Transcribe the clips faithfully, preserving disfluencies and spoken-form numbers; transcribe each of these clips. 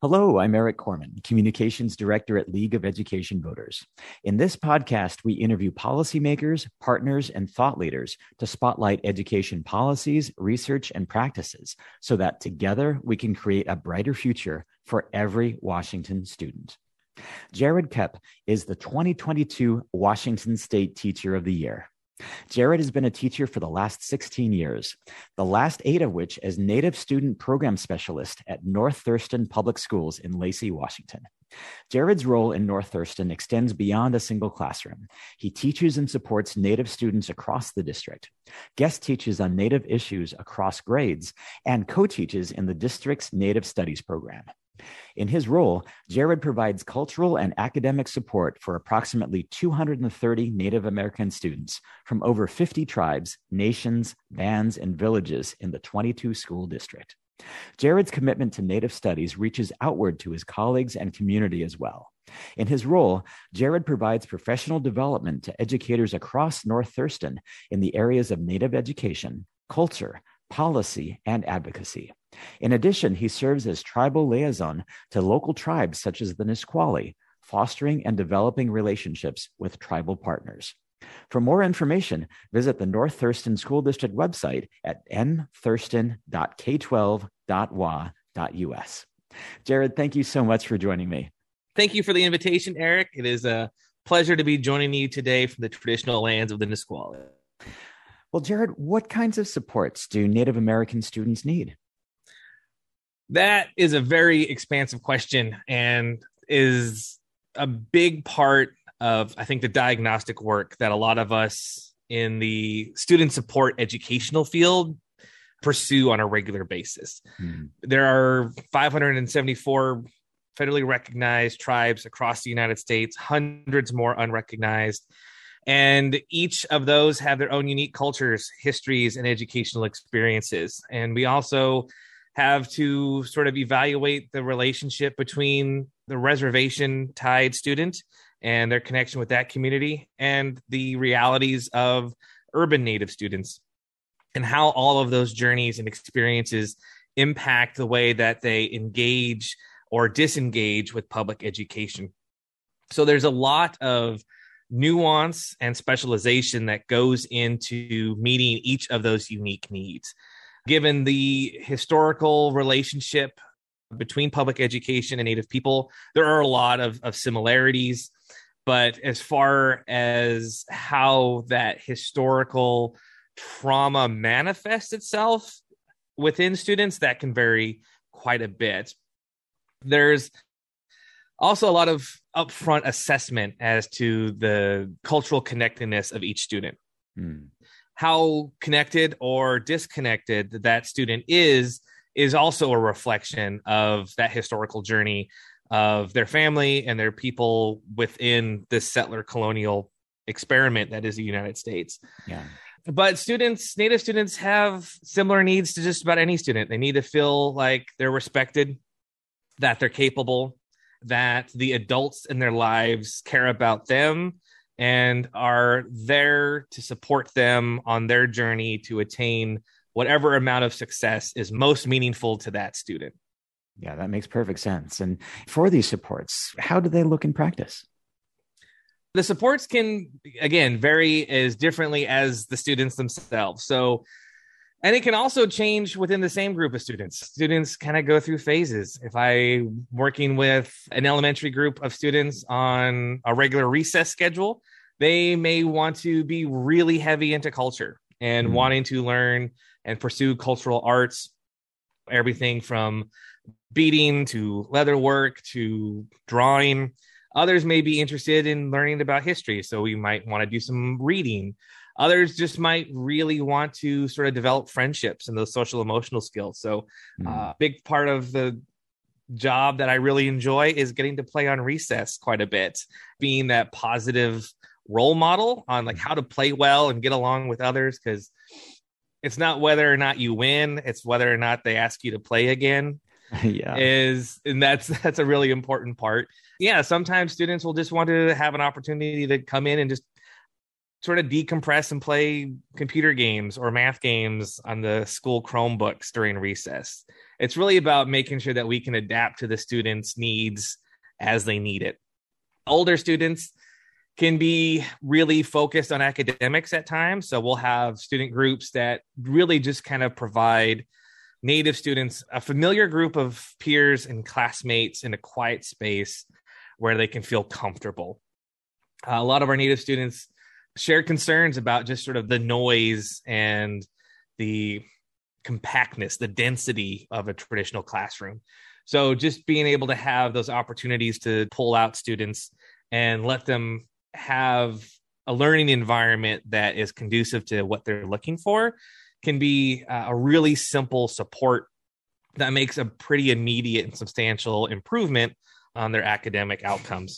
Hello, I'm Eric Corman, Communications Director at League of Education Voters. In this podcast, we interview policymakers, partners, and thought leaders to spotlight education policies, research, and practices so that together we can create a brighter future for every Washington student. Jared Koepp is the twenty twenty-two Washington State Teacher of the Year. Jared has been a teacher for the last sixteen years, the last eight of which as Native Student Program Specialist at North Thurston Public Schools in Lacey, Washington. Jared's role in North Thurston extends beyond a single classroom. He teaches and supports Native students across the district, guest teaches on Native issues across grades, and co-teaches in the district's Native Studies program. In his role, Jared provides cultural and academic support for approximately two hundred thirty Native American students from over fifty tribes, nations, bands, and villages in the twenty-two school district. Jared's commitment to Native studies reaches outward to his colleagues and community as well. In his role, Jared provides professional development to educators across North Thurston in the areas of Native education, culture, policy, and advocacy. In addition, he serves as tribal liaison to local tribes such as the Nisqually, fostering and developing relationships with tribal partners. For more information, visit the North Thurston School District website at n thurston dot k twelve dot w a dot u s. Jared, thank you so much for joining me. Thank you for the invitation, Eric. It is a pleasure to be joining you today from the traditional lands of the Nisqually. Well, Jared, what kinds of supports do Native American students need? That is a very expansive question and is a big part of, I think, the diagnostic work that a lot of us in the student support educational field pursue on a regular basis. Hmm. There are five hundred seventy-four federally recognized tribes across the United States, hundreds more unrecognized. And each of those have their own unique cultures, histories, and educational experiences. And we also have to sort of evaluate the relationship between the reservation-tied student and their connection with that community and the realities of urban Native students and how all of those journeys and experiences impact the way that they engage or disengage with public education. So there's a lot of nuance and specialization that goes into meeting each of those unique needs. Given the historical relationship between public education and Native people, there are a lot of, of similarities. But as far as how that historical trauma manifests itself within students, that can vary quite a bit. There's also a lot of upfront assessment as to the cultural connectedness of each student. Hmm. How connected or disconnected that student is, is also a reflection of that historical journey of their family and their people within this settler colonial experiment that is the United States. Yeah. But students, Native students have similar needs to just about any student. They need to feel like they're respected, that they're capable, that the adults in their lives care about them and are there to support them on their journey to attain whatever amount of success is most meaningful to that student. Yeah, that makes perfect sense. And for these supports, how do they look in practice? The supports can, again, vary as differently as the students themselves. So, and it can also change within the same group of students. Students kind of go through phases. If I'm working with an elementary group of students on a regular recess schedule, they may want to be really heavy into culture and mm-hmm. wanting to learn and pursue cultural arts, everything from beading to leatherwork to drawing. Others may be interested in learning about history, so we might want to do some reading. Others just might really want to sort of develop friendships and those social emotional skills. So a mm. uh, big part of the job that I really enjoy is getting to play on recess quite a bit, being that positive role model on like how to play well and get along with others. Because it's not whether or not you win, it's whether or not they ask you to play again. Yeah. Is and that's that's a really important part. Yeah, sometimes students will just want to have an opportunity to come in and just sort of decompress and play computer games or math games on the school Chromebooks during recess. It's really about making sure that we can adapt to the students' needs as they need it. Older students can be really focused on academics at times. So we'll have student groups that really just kind of provide Native students a familiar group of peers and classmates in a quiet space where they can feel comfortable. Uh, a lot of our Native students share concerns about just sort of the noise and the compactness, the density of a traditional classroom. So just being able to have those opportunities to pull out students and let them have a learning environment that is conducive to what they're looking for can be a really simple support that makes a pretty immediate and substantial improvement on their academic outcomes.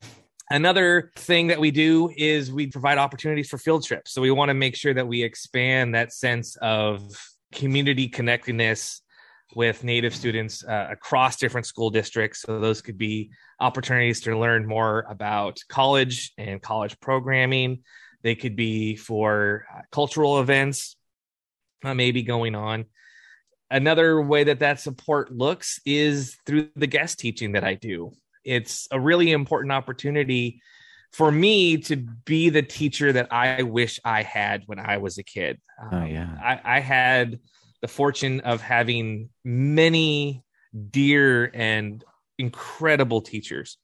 Another thing that we do is we provide opportunities for field trips. So we want to make sure that we expand that sense of community connectedness with Native students uh, across different school districts. So those could be opportunities to learn more about college and college programming. They could be for uh, cultural events, uh, maybe going on. Another way that that support looks is through the guest teaching that I do. It's a really important opportunity for me to be the teacher that I wish I had when I was a kid. Oh, yeah. Um, I, I had the fortune of having many dear and incredible teachers,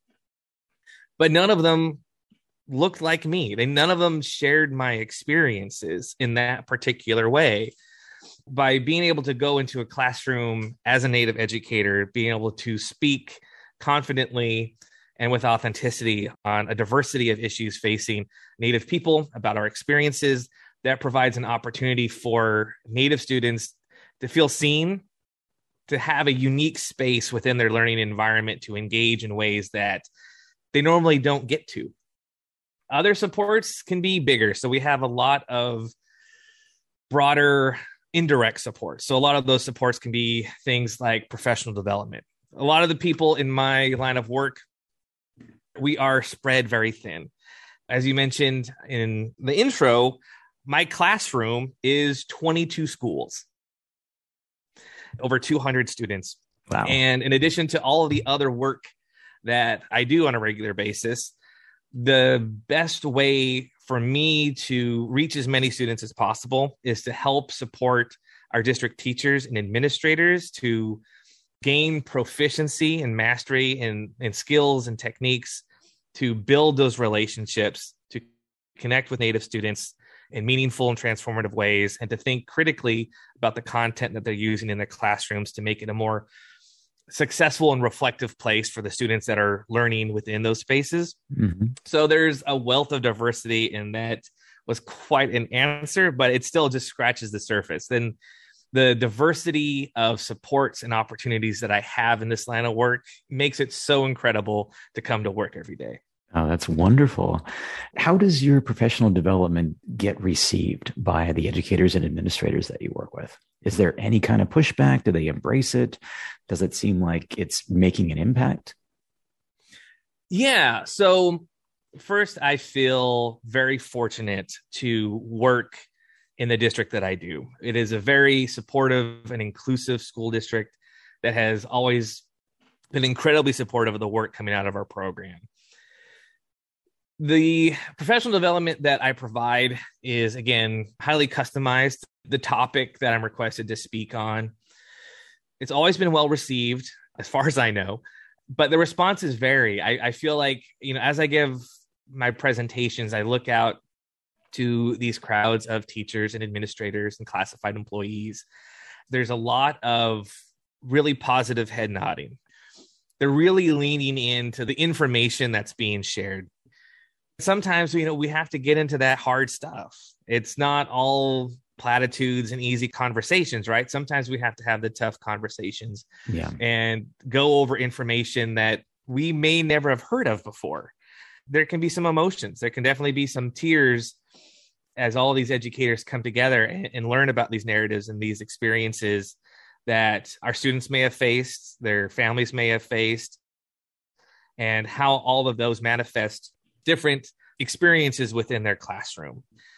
but none of them looked like me. They, none of them shared my experiences in that particular way. By being able to go into a classroom as a Native educator, being able to speak confidently and with authenticity on a diversity of issues facing Native people, about our experiences, that provides an opportunity for Native students to feel seen, to have a unique space within their learning environment to engage in ways that they normally don't get to. Other supports can be bigger. So we have a lot of broader indirect support. So a lot of those supports can be things like professional development. A lot of the people in my line of work, we are spread very thin. As you mentioned in the intro, my classroom is twenty-two schools, over two hundred students. Wow. And in addition to all of the other work that I do on a regular basis, the best way for me to reach as many students as possible is to help support our district teachers and administrators to gain proficiency and mastery in, in skills and techniques to build those relationships, to connect with Native students in meaningful and transformative ways, and to think critically about the content that they're using in their classrooms to make it a more successful and reflective place for the students that are learning within those spaces. Mm-hmm. So there's a wealth of diversity, and that was quite an answer, but it still just scratches the surface. Then the diversity of supports and opportunities that I have in this line of work makes it so incredible to come to work every day. Oh, that's wonderful. How does your professional development get received by the educators and administrators that you work with? Is there any kind of pushback? Do they embrace it? Does it seem like it's making an impact? Yeah. So first, I feel very fortunate to work in the district that I do. It is a very supportive and inclusive school district that has always been incredibly supportive of the work coming out of our program. The professional development that I provide is, again, highly customized. The topic that I'm requested to speak on, it's always been well received, as far as I know, but the responses vary. I, I feel like, you know, as I give my presentations, I look out to these crowds of teachers and administrators and classified employees. There's a lot of really positive head nodding. They're really leaning into the information that's being shared. Sometimes, you know, we have to get into that hard stuff. It's not all platitudes and easy conversations, right? Sometimes we have to have the tough conversations, yeah, and go over information that we may never have heard of before. There can be some emotions. There can definitely be some tears as all these educators come together and, and learn about these narratives and these experiences that our students may have faced, their families may have faced, and how all of those manifest different experiences within their classroom.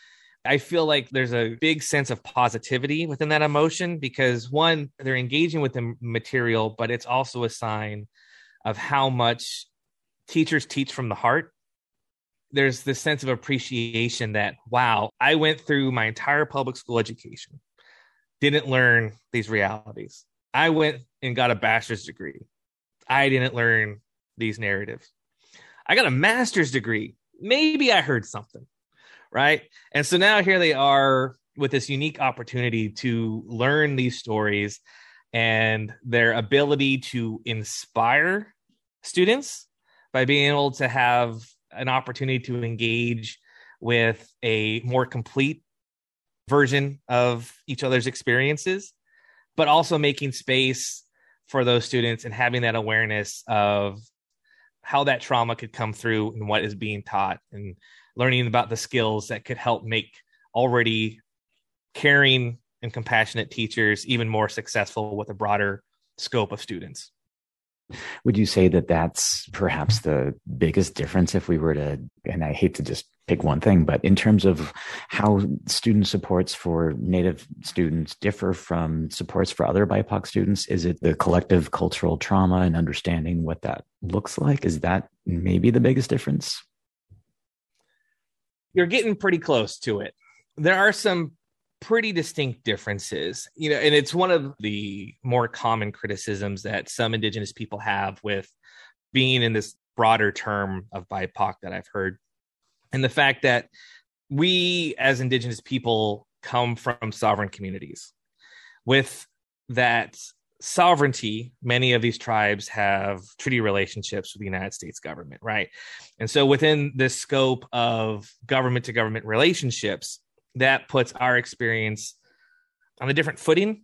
I feel like there's a big sense of positivity within that emotion because, one, they're engaging with the material, but it's also a sign of how much teachers teach from the heart. There's this sense of appreciation that, wow, I went through my entire public school education, didn't learn these realities. I went and got a bachelor's degree. I didn't learn these narratives. I got a master's degree. Maybe I heard something, right? And so now here they are with this unique opportunity to learn these stories and their ability to inspire students by being able to have an opportunity to engage with a more complete version of each other's experiences, but also making space for those students and having that awareness of how that trauma could come through and what is being taught, and learning about the skills that could help make already caring and compassionate teachers even more successful with a broader scope of students. Would you say that that's perhaps the biggest difference if we were to, and I hate to just pick one thing, but in terms of how student supports for Native students differ from supports for other B I P O C students? Is it the collective cultural trauma and understanding what that looks like? Is that maybe the biggest difference? You're getting pretty close to it. There are some pretty distinct differences, you know, and it's one of the more common criticisms that some Indigenous people have with being in this broader term of B I P O C that I've heard. And the fact that we as Indigenous people come from sovereign communities. With that sovereignty, many of these tribes have treaty relationships with the United States government, right? And so within this scope of government to government relationships, that puts our experience on a different footing.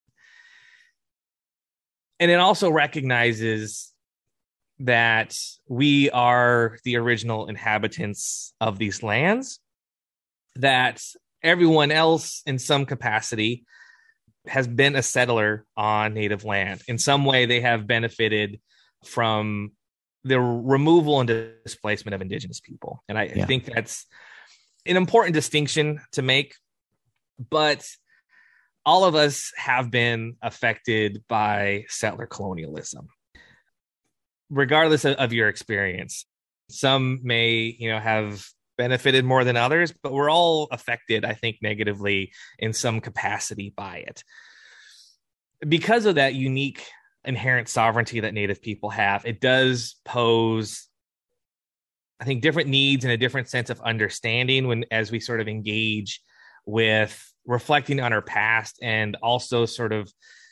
And it also recognizes that we are the original inhabitants of these lands, that everyone else in some capacity has been a settler on Native land. In some way, they have benefited from the removal and displacement of Indigenous people. And I, yeah. I think that's an important distinction to make, but all of us have been affected by settler colonialism, regardless of, of your experience. Some may, you know, have benefited more than others, but we're all affected, I think, negatively in some capacity by it. Because of that unique inherent sovereignty that Native people have, it does pose, I think, different needs and a different sense of understanding when, as we sort of engage with reflecting on our past and also sort of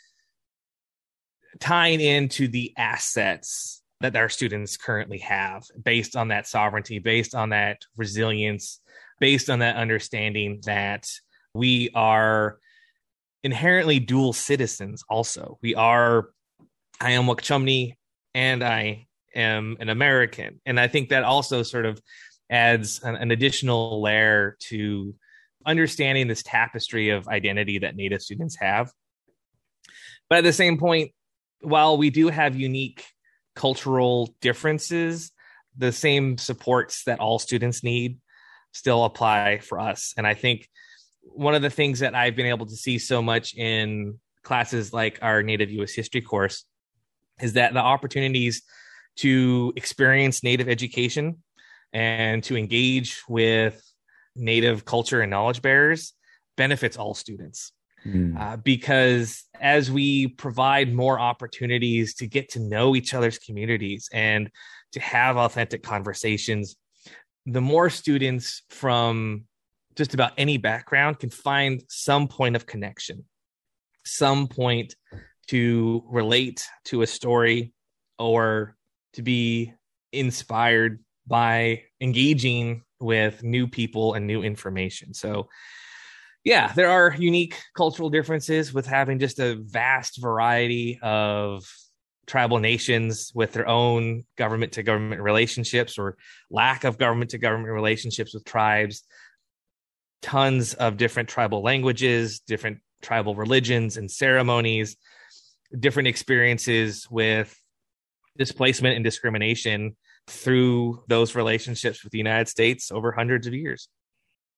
tying into the assets that our students currently have based on that sovereignty, based on that resilience, based on that understanding that we are inherently dual citizens also. We are, I am Wukchumni and I am an American. And I think that also sort of adds an, an additional layer to understanding this tapestry of identity that Native students have. But at the same point, while we do have unique cultural differences, the same supports that all students need still apply for us. And I think one of the things that I've been able to see so much in classes like our Native U S History course is that the opportunities to experience Native education and to engage with Native culture and knowledge bearers benefits all students. Mm. Uh, because as we provide more opportunities to get to know each other's communities and to have authentic conversations, the more students from just about any background can find some point of connection, some point to relate to a story or to be inspired by engaging with new people and new information. So yeah, there are unique cultural differences with having just a vast variety of tribal nations with their own government to government relationships or lack of government to government relationships with tribes, tons of different tribal languages, different tribal religions and ceremonies, different experiences with displacement and discrimination through those relationships with the United States over hundreds of years.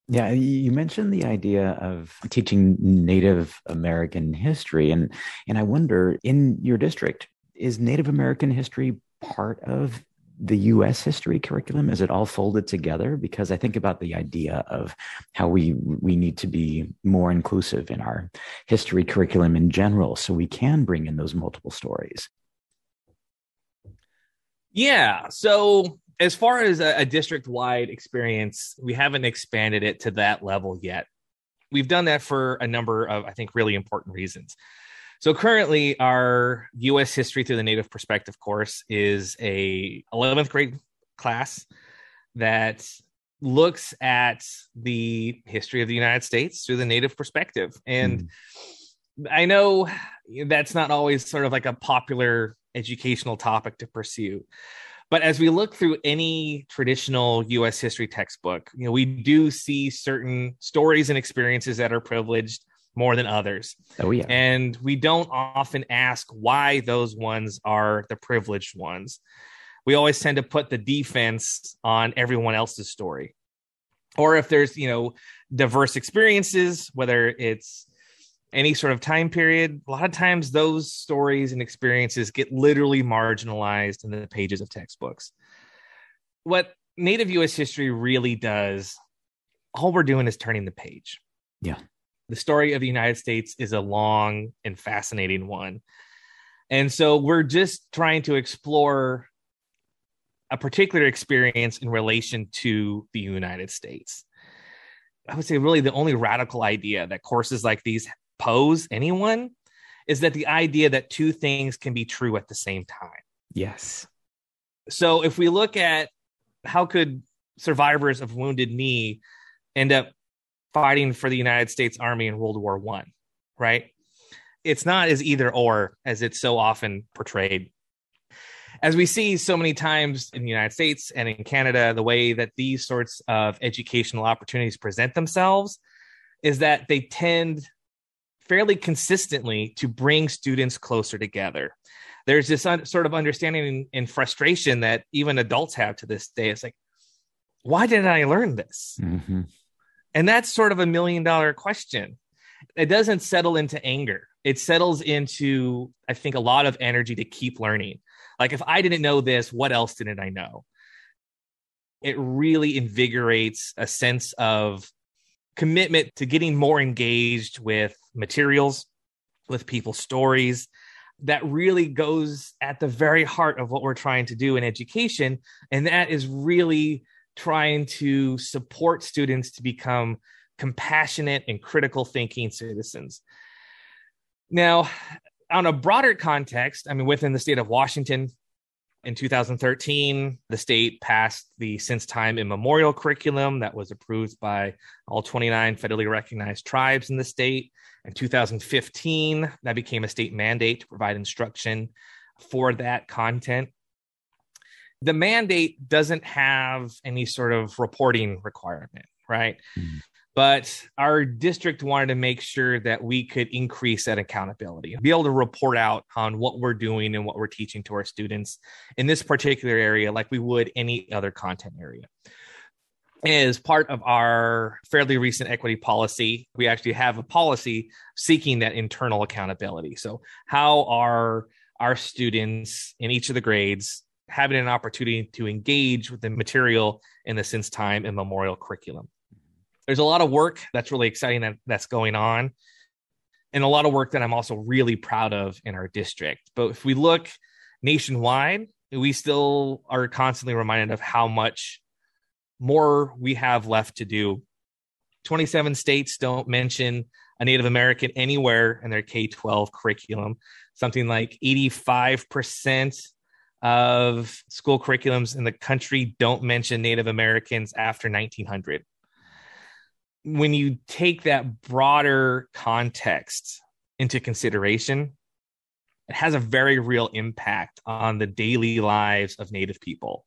Yeah, you mentioned the idea of teaching Native American history, and and I wonder, in your district, is Native American history part of the U S history curriculum? Is it all folded together? Because I think about the idea of how we we need to be more inclusive in our history curriculum in general, so we can bring in those multiple stories. Yeah. So as far as a, a district-wide experience, we haven't expanded it to that level yet. We've done that for a number of, I think, really important reasons. So currently, our U S history through the Native perspective course is a eleventh grade class that looks at the history of the United States through the Native perspective. And mm. I know that's not always sort of like a popular educational topic to pursue. But as we look through any traditional U S history textbook, you know, we do see certain stories and experiences that are privileged more than others. Oh, yeah. And we don't often ask why those ones are the privileged ones. We always tend to put the defense on everyone else's story. Or if there's, you know, diverse experiences, whether it's any sort of time period, a lot of times those stories and experiences get literally marginalized in the pages of textbooks. What Native U S history really does, all we're doing is turning the page. Yeah. The story of the United States is a long and fascinating one. And so we're just trying to explore a particular experience in relation to the United States. I would say really the only radical idea that courses like these pose anyone is that the idea that two things can be true at the same time. Yes. So if we look at how could survivors of Wounded Knee end up fighting for the United States Army in World War One, right? It's not as either or as it's so often portrayed. As we see so many times in the United States and in Canada, the way that these sorts of educational opportunities present themselves is that they tend fairly consistently to bring students closer together. There's this un- sort of understanding and frustration that even adults have to this day. It's like, why didn't I learn this? Mm-hmm. And that's sort of a million dollar question. It doesn't settle into anger. It settles into, I think, a lot of energy to keep learning. Like, if I didn't know this, what else didn't I know? It really invigorates a sense of commitment to getting more engaged with materials, with people's stories. That really goes at the very heart of what we're trying to do in education. And that is really trying to support students to become compassionate and critical thinking citizens. Now, on a broader context, I mean, within the state of Washington, in two thousand thirteen, the state passed the Since Time Immemorial curriculum that was approved by all twenty-nine federally recognized tribes in the state. In two thousand fifteen, that became a state mandate to provide instruction for that content. The mandate doesn't have any sort of reporting requirement, right? Mm-hmm. But our district wanted to make sure that we could increase that accountability, be able to report out on what we're doing and what we're teaching to our students in this particular area, like we would any other content area. As part of our fairly recent equity policy, we actually have a policy seeking that internal accountability. So how are our students in each of the grades having an opportunity to engage with the material in the Since Time Immemorial curriculum? There's a lot of work that's really exciting that, that's going on, and a lot of work that I'm also really proud of in our district. But if we look nationwide, we still are constantly reminded of how much more we have left to do. twenty-seven states don't mention a Native American anywhere in their K twelve curriculum. Something like eighty-five percent of school curriculums in the country don't mention Native Americans after nineteen hundred. When you take that broader context into consideration, it has a very real impact on the daily lives of Native people.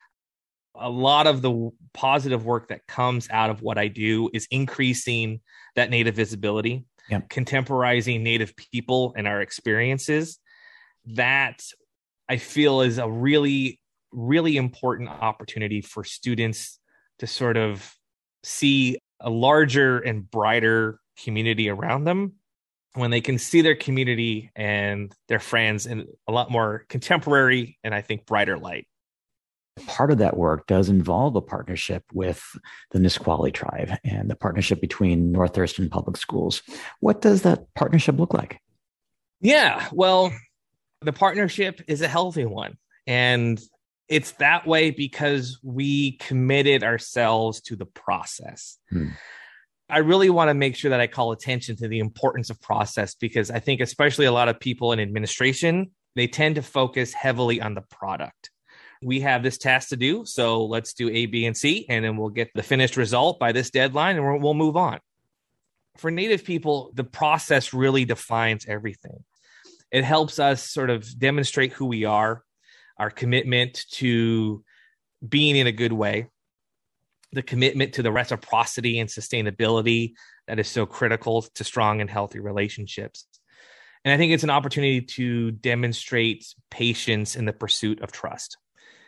A lot of the positive work that comes out of what I do is increasing that Native visibility, yep. contemporizing Native people and our experiences. That I feel is a really, really important opportunity for students to sort of see a larger and brighter community around them, when they can see their community and their friends in a lot more contemporary and I think brighter light. Part of that work does involve a partnership with the Nisqually tribe and the partnership between North Thurston Public Schools. What does that partnership look like? Yeah, well, the partnership is a healthy one. And it's that way because we committed ourselves to the process. Hmm. I really want to make sure that I call attention to the importance of process, because I think especially a lot of people in administration, they tend to focus heavily on the product. We have this task to do, so let's do A, B, and C, and then we'll get the finished result by this deadline, and we'll move on. For Native people, the process really defines everything. It helps us sort of demonstrate who we are, our commitment to being in a good way, the commitment to the reciprocity and sustainability that is so critical to strong and healthy relationships. And I think it's an opportunity to demonstrate patience in the pursuit of trust.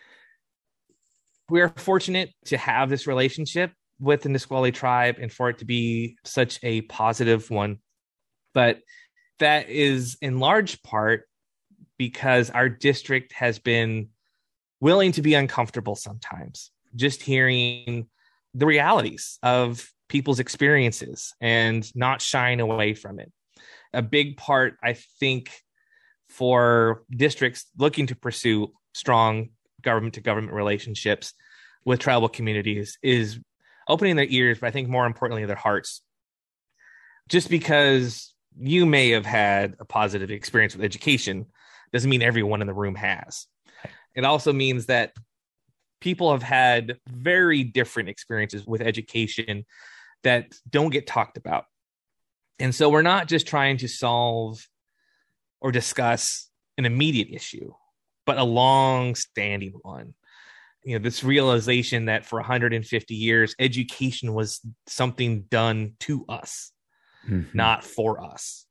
We are fortunate to have this relationship with the Nisqually tribe and for it to be such a positive one. But that is in large part because our district has been willing to be uncomfortable sometimes, just hearing the realities of people's experiences and not shying away from it. A big part, I think, for districts looking to pursue strong government-to-government relationships with tribal communities is opening their ears, but I think more importantly, their hearts. Just because you may have had a positive experience with education doesn't mean everyone in the room has. It also means that people have had very different experiences with education that don't get talked about. And so we're not just trying to solve or discuss an immediate issue, but a long-standing one. You know, this realization that for one hundred fifty years, education was something done to us, mm-hmm. not for us.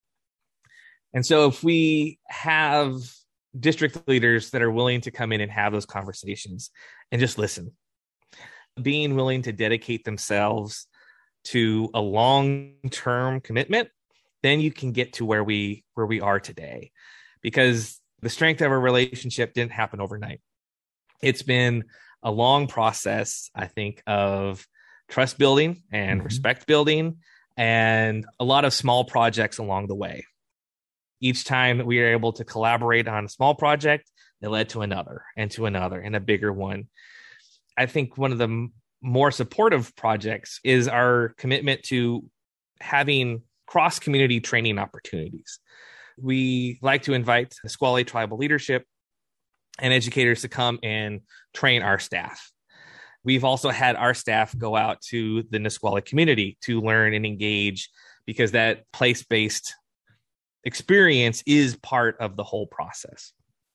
And so if we have district leaders that are willing to come in and have those conversations and just listen, being willing to dedicate themselves to a long-term commitment, then you can get to where we where we are today. Because the strength of our relationship didn't happen overnight. It's been a long process, I think, of trust building and mm-hmm. respect building and a lot of small projects along the way. Each time that we are able to collaborate on a small project, it led to another and to another and a bigger one. I think one of the m- more supportive projects is our commitment to having cross-community training opportunities. We like to invite Nisqually tribal leadership and educators to come and train our staff. We've also had our staff go out to the Nisqually community to learn and engage, because that place-based experience is part of the whole process.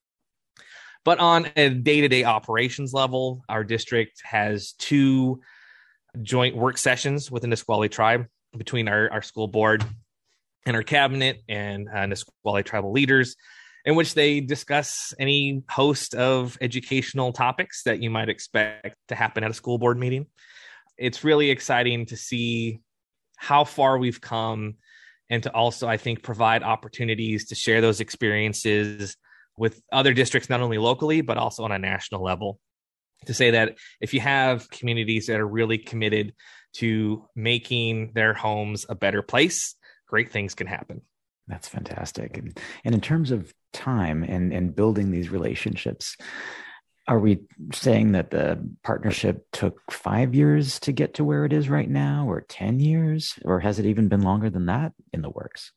But on a day-to-day operations level, our district has two joint work sessions with the Nisqually tribe between our, our school board and our cabinet and uh, Nisqually tribal leaders, in which they discuss any host of educational topics that you might expect to happen at a school board meeting. It's really exciting to see how far we've come, and to also, I think, provide opportunities to share those experiences with other districts, not only locally, but also on a national level. To say that if you have communities that are really committed to making their homes a better place, great things can happen. That's fantastic. And, and in terms of time and, and building these relationships, are we saying that the partnership took five years to get to where it is right now, or ten years, or has it even been longer than that in the works?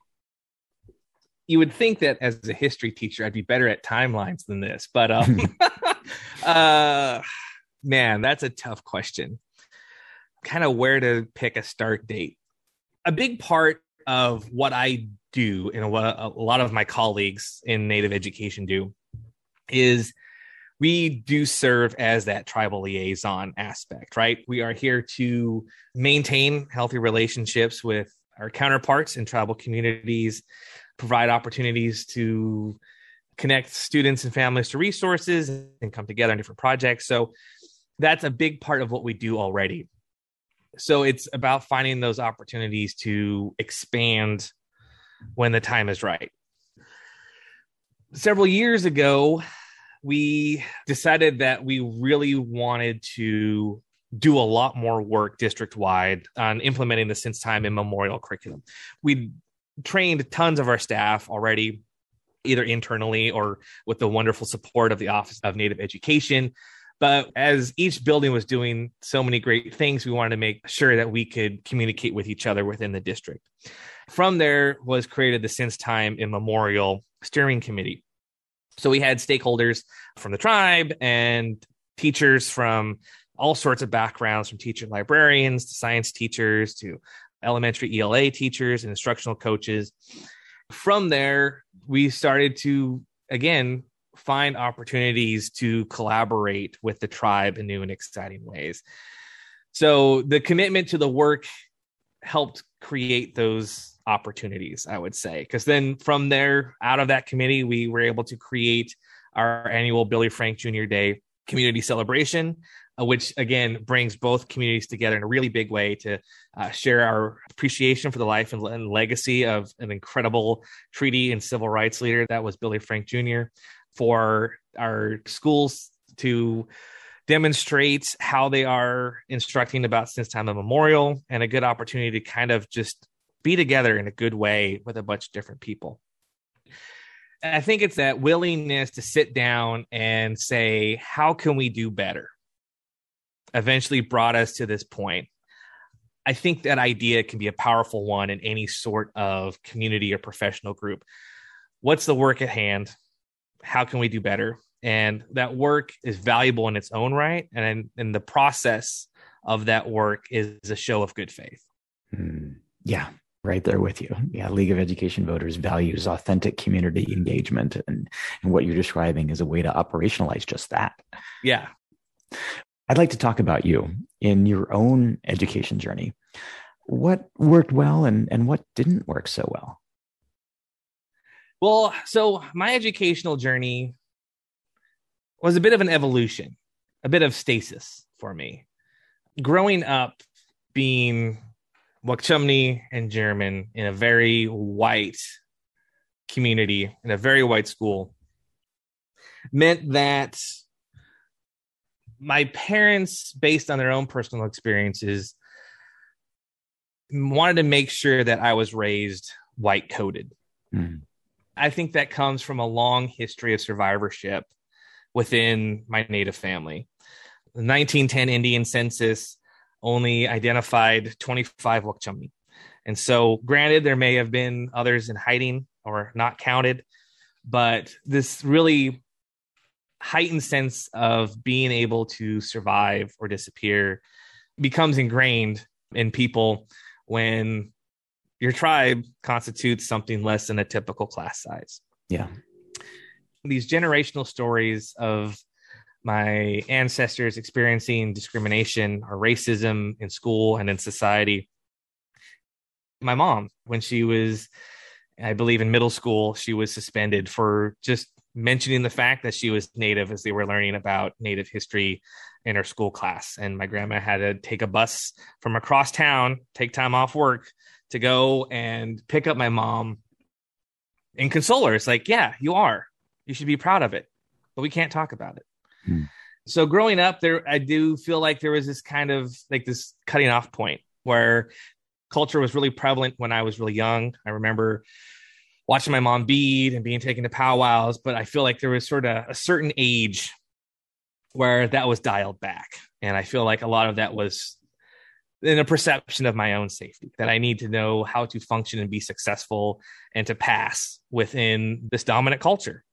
You would think that as a history teacher, I'd be better at timelines than this, but um, uh, man, that's a tough question. Kind of where to pick a start date. A big part of what I do and what a lot of my colleagues in Native education do is we do serve as that tribal liaison aspect, right? We are here to maintain healthy relationships with our counterparts in tribal communities, provide opportunities to connect students and families to resources and come together on different projects. So that's a big part of what we do already. So it's about finding those opportunities to expand when the time is right. Several years ago, we decided that we really wanted to do a lot more work district-wide on implementing the Since Time Immemorial curriculum. We trained tons of our staff already, either internally or with the wonderful support of the Office of Native Education. But as each building was doing so many great things, we wanted to make sure that we could communicate with each other within the district. From there was created the Since Time Immemorial Steering Committee. So we had stakeholders from the tribe and teachers from all sorts of backgrounds, from teacher librarians to science teachers to elementary E L A teachers and instructional coaches. From there, we started to, again, find opportunities to collaborate with the tribe in new and exciting ways. So the commitment to the work helped create those opportunities, I would say, because then from there, out of that committee, we were able to create our annual Billy Frank Junior Day community celebration, uh, which again brings both communities together in a really big way to uh, share our appreciation for the life and, and legacy of an incredible treaty and civil rights leader that was Billy Frank Junior, for our schools to demonstrate how they are instructing about Since Time Immemorial, and a good opportunity to kind of just be together in a good way with a bunch of different people. And I think it's that willingness to sit down and say, how can we do better? Eventually brought us to this point. I think that idea can be a powerful one in any sort of community or professional group. What's the work at hand? How can we do better? And that work is valuable in its own right. And, and the process of that work is a show of good faith. Mm, yeah. Right there with you. Yeah. League of Education Voters values authentic community engagement. And, and what you're describing is a way to operationalize just that. Yeah. I'd like to talk about you in your own education journey. What worked well and, and what didn't work so well? Well, so my educational journey was a bit of an evolution, a bit of stasis for me. Growing up being Wauchumni and German in a very white community, in a very white school, meant that my parents, based on their own personal experiences, wanted to make sure that I was raised white coded. Mm. I think that comes from a long history of survivorship within my Native family. The nineteen ten Indian census only identified twenty-five Wauchumni. And so granted, there may have been others in hiding or not counted, but this really heightened sense of being able to survive or disappear becomes ingrained in people when your tribe constitutes something less than a typical class size. Yeah. These generational stories of my ancestors experiencing discrimination or racism in school and in society. My mom, when she was, I believe, in middle school, she was suspended for just mentioning the fact that she was Native as they were learning about Native history in her school class. And my grandma had to take a bus from across town, take time off work to go and pick up my mom and console her. It's like, yeah, you are. You should be proud of it, but we can't talk about it. Hmm. So growing up there, I do feel like there was this kind of like this cutting off point where culture was really prevalent when I was really young. I remember watching my mom bead and being taken to powwows, but I feel like there was sort of a certain age where that was dialed back. And I feel like a lot of that was in a perception of my own safety, that I need to know how to function and be successful and to pass within this dominant culture.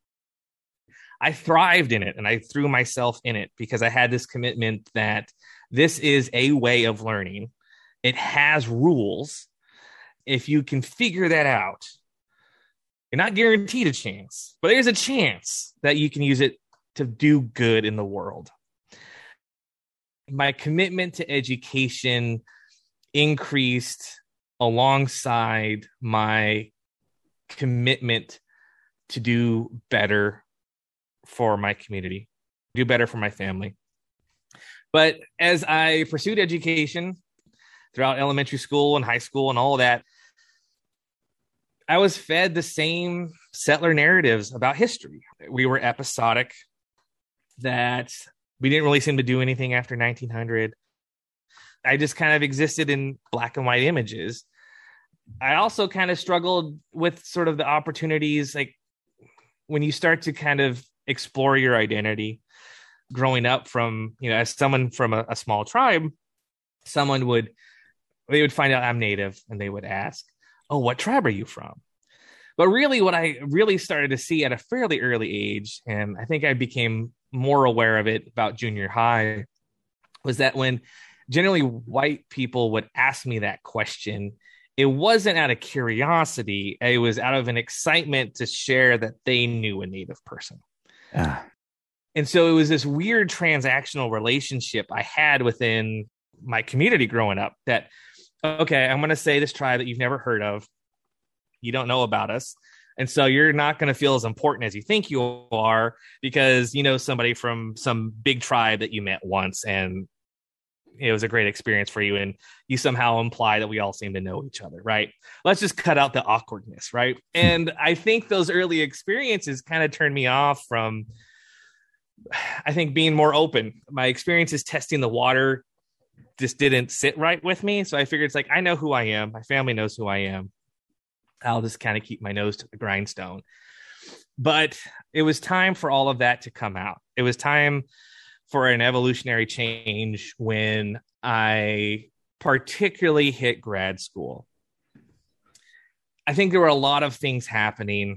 I thrived in it and I threw myself in it because I had this commitment that this is a way of learning. It has rules. If you can figure that out, you're not guaranteed a chance, but there's a chance that you can use it to do good in the world. My commitment to education increased alongside my commitment to do better for my community, do better for my family. But as I pursued education, throughout elementary school and high school and all of that, I was fed the same settler narratives about history. We were episodic, that we didn't really seem to do anything after nineteen hundred. I just kind of existed in black and white images. I also kind of struggled with sort of the opportunities, like when you start to kind of explore your identity growing up from, you know, as someone from a, a small tribe, someone would, they would find out I'm Native and they would ask, oh, what tribe are you from? But really what I really started to see at a fairly early age, and I think I became more aware of it about junior high, was that when generally white people would ask me that question, it wasn't out of curiosity. It was out of an excitement to share that they knew a Native person. Ah. And so it was this weird transactional relationship I had within my community growing up that, okay, I'm going to say this tribe that you've never heard of. You don't know about us. And so you're not going to feel as important as you think you are because you know somebody from some big tribe that you met once and it was a great experience for you. And you somehow imply that we all seem to know each other, right? Let's just cut out the awkwardness, right? And I think those early experiences kind of turned me off from, I think, being more open. My experiences testing the water just didn't sit right with me. So I figured it's like, I know who I am. My family knows who I am. I'll just kind of keep my nose to the grindstone. But it was time for all of that to come out. It was time for an evolutionary change when I particularly hit grad school. I think there were a lot of things happening.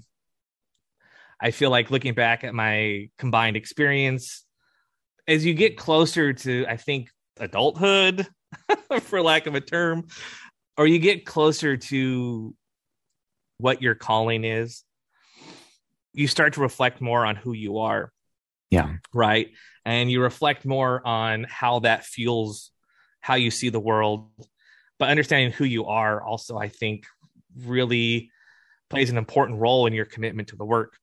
I feel like looking back at my combined experience, as you get closer to, I think, adulthood, for lack of a term, or you get closer to what your calling is, you start to reflect more on who you are. Yeah. Right. And you reflect more on how that fuels how you see the world. But understanding who you are also, I think, really plays an important role in your commitment to the work.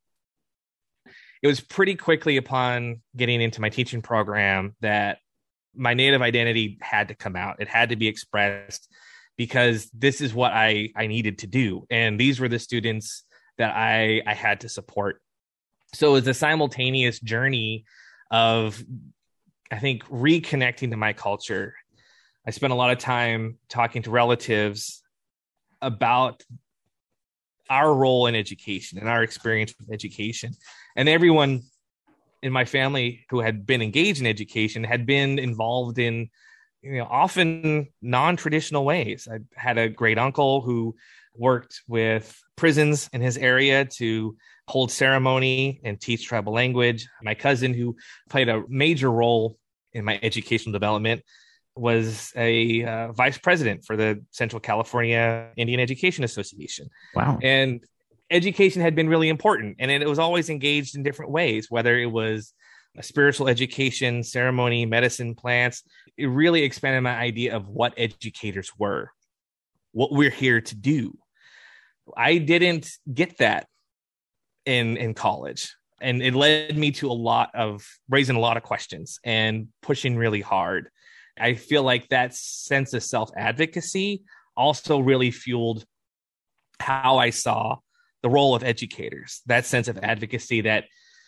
It was pretty quickly upon getting into my teaching program that my Native identity had to come out. It had to be expressed because this is what I, I needed to do. And these were the students that I, I had to support. So it was a simultaneous journey of, I think, reconnecting to my culture. I spent a lot of time talking to relatives about our role in education and our experience with education. And everyone in my family who had been engaged in education had been involved in, you know, often non-traditional ways. I had a great uncle who worked with prisons in his area to hold ceremony and teach tribal language. My cousin, who played a major role in my educational development, was a uh, vice president for the Central California Indian Education Association. Wow. And education had been really important, and it was always engaged in different ways, whether it was a spiritual education, ceremony, medicine, plants. It really expanded my idea of what educators were, what we're here to do. I didn't get that in, in college. And it led me to a lot of raising a lot of questions and pushing really hard. I feel like that sense of self-advocacy also really fueled how I saw the role of educators, that sense of advocacy that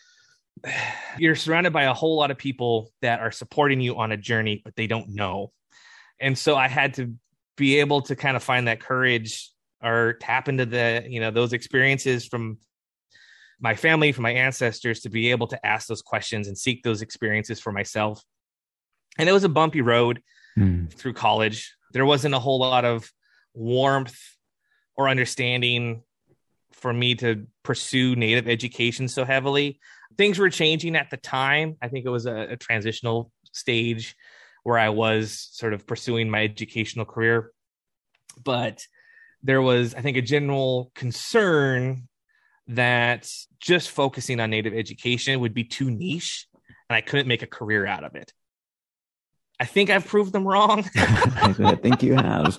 you're surrounded by a whole lot of people that are supporting you on a journey, but they don't know. And so I had to be able to kind of find that courage or tap into the, you know, those experiences from my family, from my ancestors, to be able to ask those questions and seek those experiences for myself. And it was a bumpy road mm. through college. There wasn't a whole lot of warmth or understanding for me to pursue Native education so heavily. Things were changing at the time. I think it was a, a transitional stage where I was sort of pursuing my educational career. But there was, I think, a general concern that just focusing on Native education would be too niche and I couldn't make a career out of it. I think I've proved them wrong. I think you have.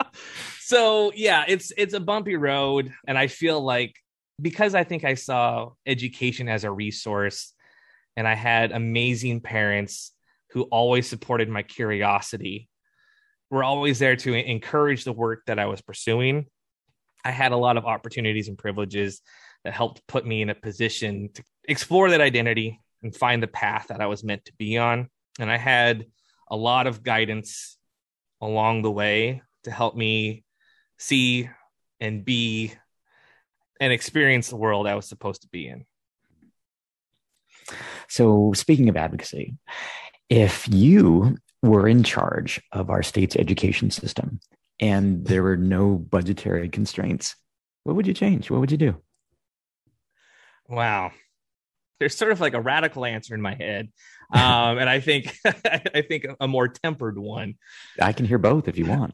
So yeah, it's it's a bumpy road. And I feel like because I think I saw education as a resource and I had amazing parents who always supported my curiosity, were always there to encourage the work that I was pursuing. I had a lot of opportunities and privileges that helped put me in a position to explore that identity and find the path that I was meant to be on. And I had a lot of guidance along the way to help me see and be and experience the world I was supposed to be in. So speaking of advocacy, if you were in charge of our state's education system and there were no budgetary constraints, what would you change? What would you do? Wow. There's sort of like a radical answer in my head. Um, and I think, I think a more tempered one. I can hear both if you want.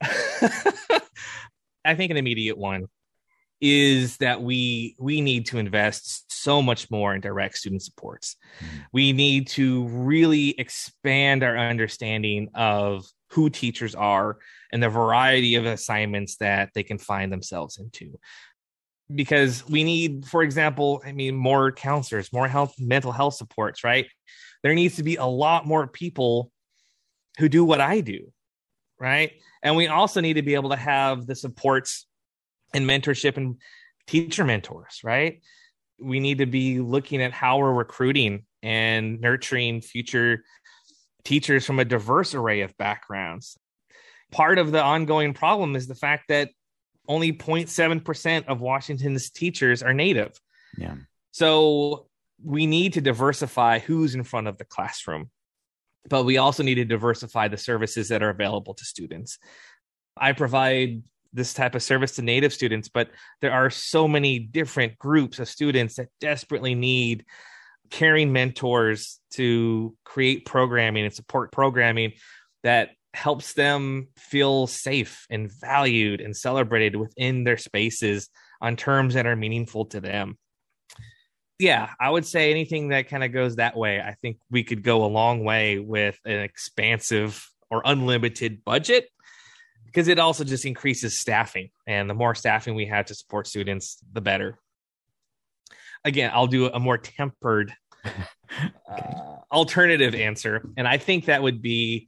I think an immediate one is that we, we need to invest so much more in direct student supports. Mm. We need to really expand our understanding of who teachers are and the variety of assignments that they can find themselves into. Because we need, for example, I mean, more counselors, more health, mental health supports, right? There needs to be a lot more people who do what I do, right? And we also need to be able to have the supports and mentorship and teacher mentors, right? We need to be looking at how we're recruiting and nurturing future teachers from a diverse array of backgrounds. Part of the ongoing problem is the fact that only zero point seven percent of Washington's teachers are Native. Yeah. So we need to diversify who's in front of the classroom, but we also need to diversify the services that are available to students. I provide this type of service to Native students, but there are so many different groups of students that desperately need caring mentors to create programming and support programming that helps them feel safe and valued and celebrated within their spaces on terms that are meaningful to them. Yeah, I would say anything that kind of goes that way. I think we could go a long way with an expansive or unlimited budget, because it also just increases staffing. And the more staffing we have to support students, the better. Again, I'll do a more tempered uh, alternative answer. And I think that would be,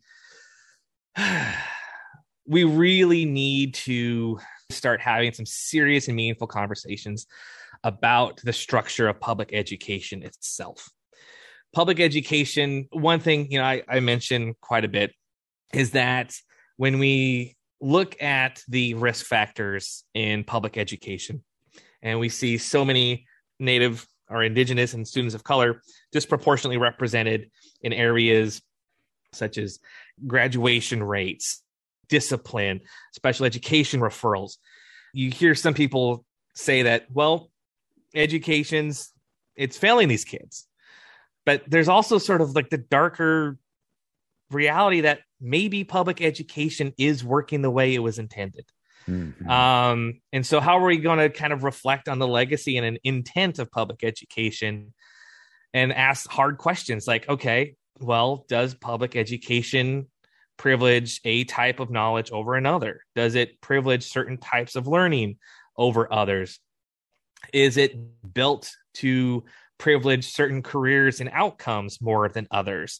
we really need to start having some serious and meaningful conversations about the structure of public education itself. Public education, one thing, you know, I, I mentioned quite a bit is that when we look at the risk factors in public education, and we see so many Native or Indigenous and students of color disproportionately represented in areas such as graduation rates, discipline, special education referrals. You hear some people say that, well, education's, it's failing these kids. But there's also sort of like the darker reality that maybe public education is working the way it was intended. Mm-hmm. Um, and so how are we going to kind of reflect on the legacy and an intent of public education and ask hard questions like, okay, well, does public education privilege a type of knowledge over another? Does it privilege certain types of learning over others? Is it built to privilege certain careers and outcomes more than others?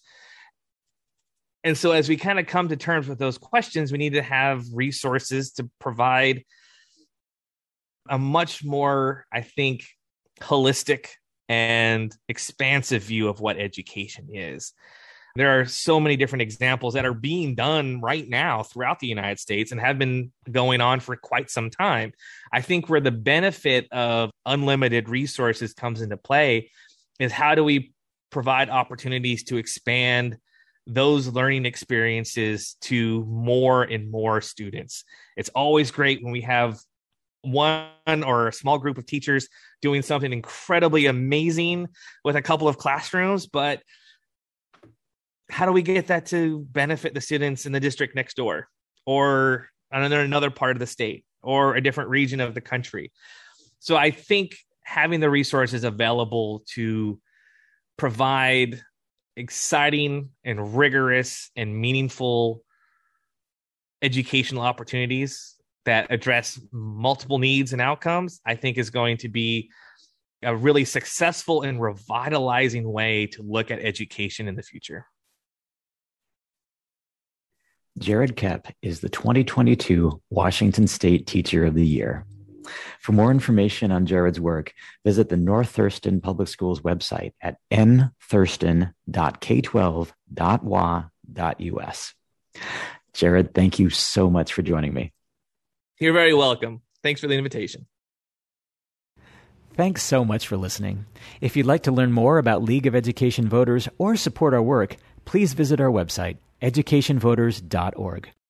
And so as we kind of come to terms with those questions, we need to have resources to provide a much more, I think, holistic and expansive view of what education is. There are so many different examples that are being done right now throughout the United States and have been going on for quite some time. I think where the benefit of unlimited resources comes into play is how do we provide opportunities to expand those learning experiences to more and more students. It's always great when we have one or a small group of teachers doing something incredibly amazing with a couple of classrooms, but how do we get that to benefit the students in the district next door or another, another part of the state or a different region of the country? So I think having the resources available to provide exciting and rigorous and meaningful educational opportunities that address multiple needs and outcomes, I think is going to be a really successful and revitalizing way to look at education in the future. Jared Koepp is the twenty twenty-two Washington State Teacher of the Year. For more information on Jared's work, visit the North Thurston Public Schools website at n thurston dot k twelve dot w a dot u s. Jared, thank you so much for joining me. You're very welcome. Thanks for the invitation. Thanks so much for listening. If you'd like to learn more about League of Education Voters or support our work, please visit our website, education voters dot org.